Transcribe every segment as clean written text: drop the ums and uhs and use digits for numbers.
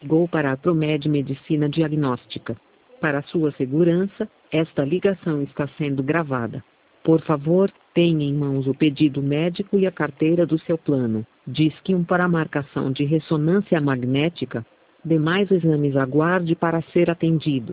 Ligou para a Promed Medicina Diagnóstica. Para sua segurança, esta ligação está sendo gravada. Por favor, tenha em mãos o pedido médico e a carteira do seu plano. Disque 1 para marcação de ressonância magnética. Demais exames aguarde para ser atendido.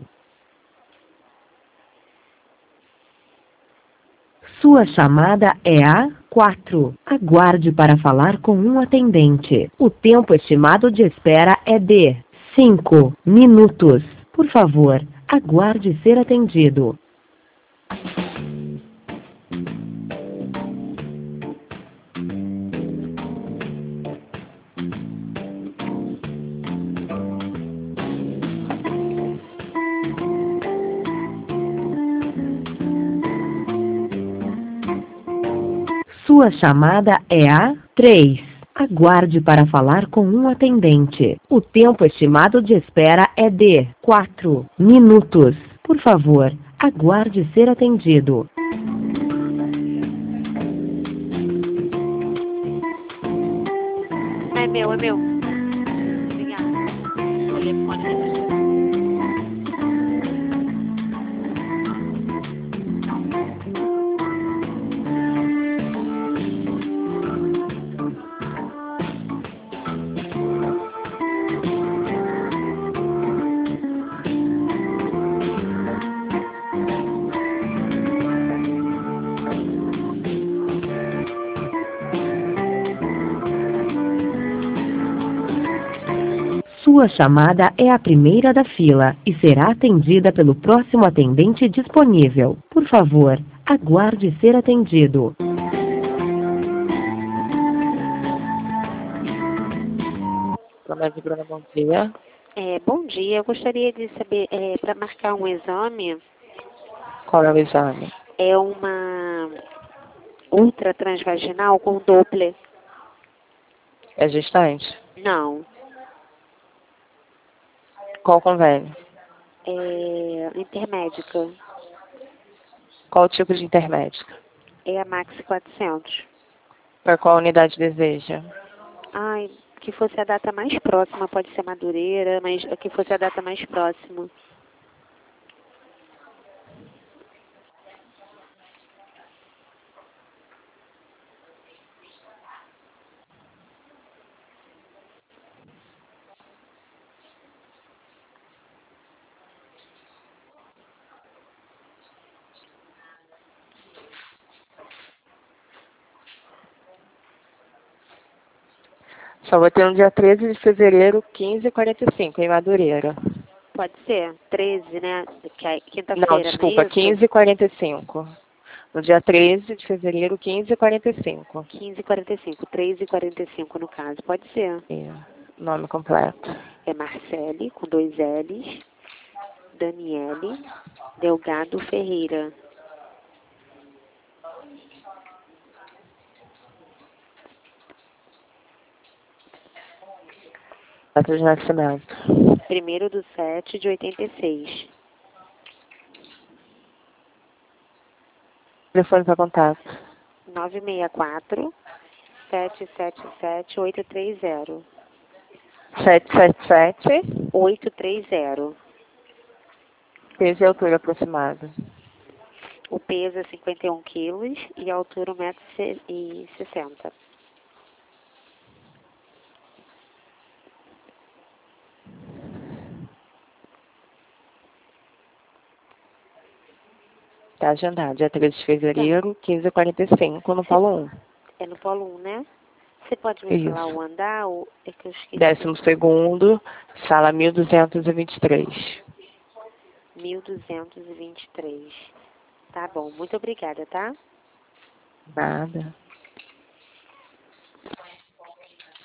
Sua chamada é a 4. Aguarde para falar com um atendente. O tempo estimado de espera é de 5 minutos. Por favor, aguarde ser atendido. Sua chamada é a 3. Aguarde para falar com um atendente. O tempo estimado de espera é de 4 minutos. Por favor, aguarde ser atendido. É meu, é meu. Obrigada. Telefone. Sua chamada é a primeira da fila e será atendida pelo próximo atendente disponível. Por favor, aguarde ser atendido. Promed Bruna, bom dia. Bom dia, eu gostaria de saber, para marcar um exame, Qual é o exame? é uma ultra transvaginal com Doppler. É gestante? Não, Qual convênio? intermédica. Qual tipo de intermédica? É a Maxi 400. Para qual unidade deseja? Ai, que fosse a data mais próxima, pode ser Madureira, mas que fosse a data mais próxima. Só vou ter no dia 13 de fevereiro, 15h45, em Madureira. Pode ser, 13, né? Que é Não, quinta-feira, desculpa, não é isso? 15h45. No dia 13 de fevereiro, 15h45. 15h45, 13h45 no caso, pode ser. Nome completo. É Marcele, com 2 L's, Daniele, Delgado Ferreira. Data de nascimento. 1º/7/86. Telefone para contato. 964-777-830. 777. 830. Peso e altura aproximada. O peso é 51 quilos e a altura 1,60 m. Tá agendado, dia 13 de fevereiro, 15h45, no Polo 1. É no Polo 1, né? Você pode me falar o andar? Ou é que eu esqueci? 12º, sala 1223. 1223. Tá bom, muito obrigada, tá? Nada.